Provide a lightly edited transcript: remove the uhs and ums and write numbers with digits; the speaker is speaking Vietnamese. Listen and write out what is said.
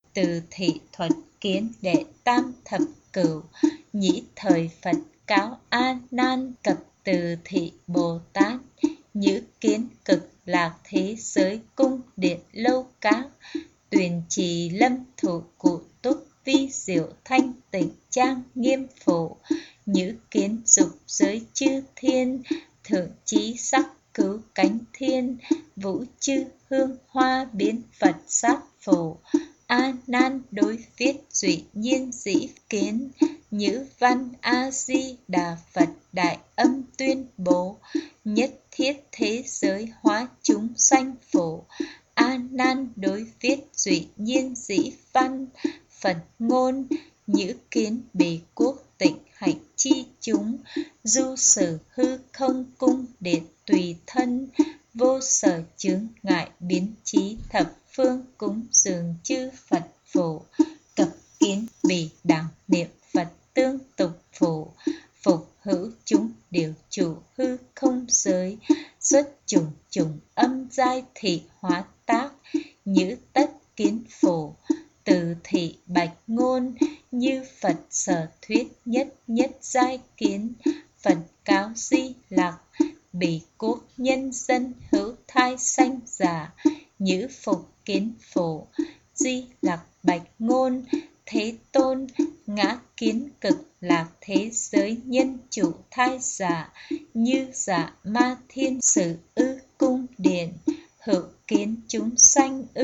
Từ thị thuật kiến đệ tam thập cửu, nhĩ thời Phật cáo A Nan cập từ thị Bồ Tát. Nhữ kiến cực lạc thế giới cung điện lâu các, tuyền trì lâm thủ cụ túc vi diệu thanh tịnh trang nghiêm phổ. Nhữ kiến dục giới chư thiên, thượng trí sắc cứu cánh thiên, vũ chư hương hoa biến Phật sát phổ. A Nan đối viết duy nhiên dĩ kiến, nhữ văn A Di Đà Phật đại âm tuyên bố. Nhất thiết thế giới hóa chúng sanh phổ. A Nan đối viết duy nhiên dĩ văn, Phật ngôn, nhữ kiến bề quốc tịnh hạnh chi chúng. Du sở hư không cung điện tùy thân, vô sở chướng ngại biến trí thập phương cúng dường chư Phật phổ. Cập kiến bì đẳng niệm Phật tương tục phổ. Phục hữu chúng điều chủ hư không giới, xuất chủng chủng âm giai thị hóa tác. Nhữ tất kiến phổ, từ thị bạch ngôn, như Phật sở thuyết nhất nhất giai kiến. Phật cáo Di Lặc, bỉ quốc nhân dân hữu thai sanh già. Nhữ phục kiến phổ, Di Lặc bạch ngôn, Thế Tôn ngã kiến cực lạc thế giới nhân chủ thai giả. Như giả ma thiên sử ư cung điện, hữu kiến chúng sanh